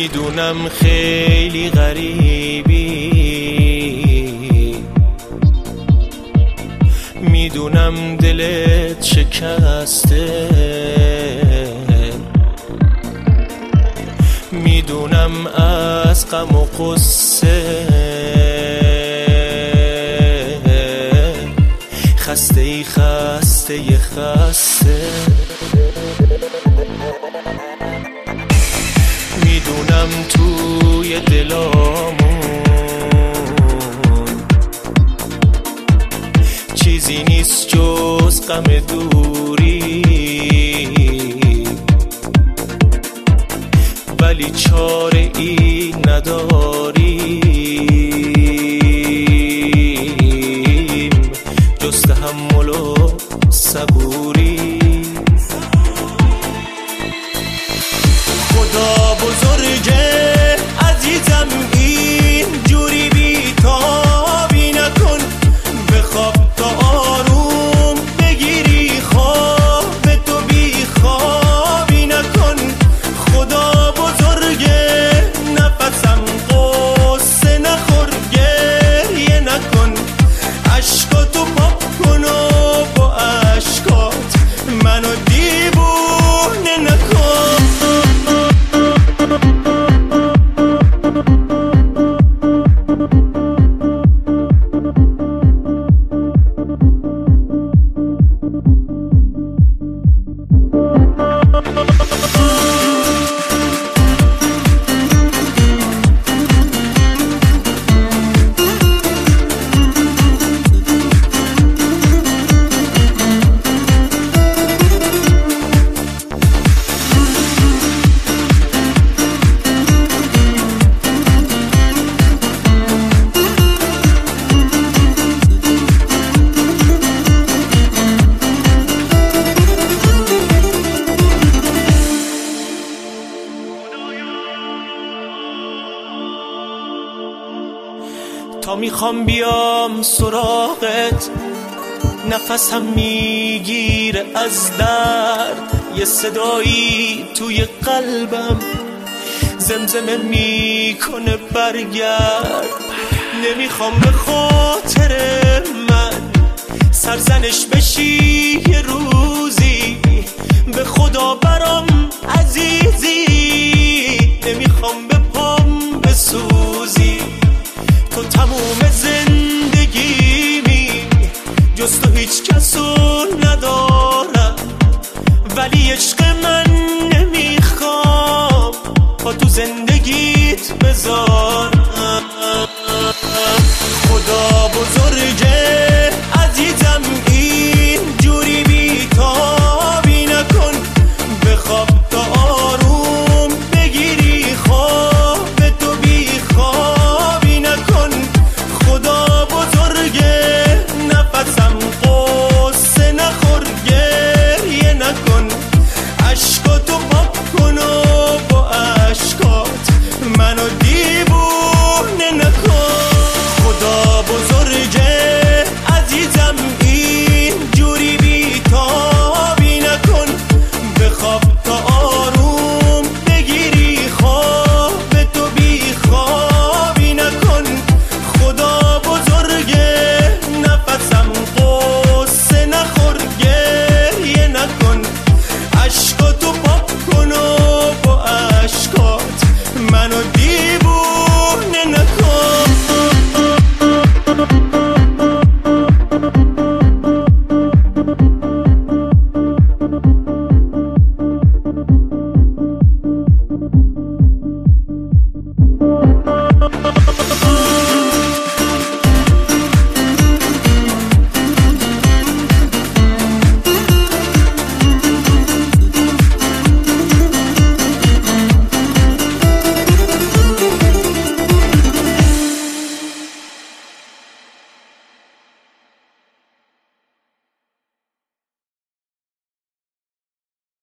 میدونم خیلی غریبی، میدونم دلت شکسته، میدونم از غم و غصه خسته ای خسته ی خسته. میدونم توی دلامون چیزی نیست جز غم دوری، ولی چاره ای نداریم جز تحمل و صبوری. خدا بزرگه عزیزم این جوری بی‌تابی نکن، بخواب تا آروم بگیری خواب تو بی‌خوابی نکن. خدا بزرگه نفسم قصه نخور گریه نکن، عشقاتو پاک کن و با عشقات منو دیوونه نکن. تا میخوام بیام سراغت نفسم میگیره از درد، یه صدایی توی قلبم زمزمه میکنه برگرد. نمیخوام به خاطر من سرزنش بشی یه روزی، به خدا برام عزیزی. نمیخوام به پام بسوزی، تو تموم زندگیمی، جز تو هیچ کسو ندارم، ولی عشق من نمیخوام با تو زندگیت بذارم. خدا بزرگه عزیزم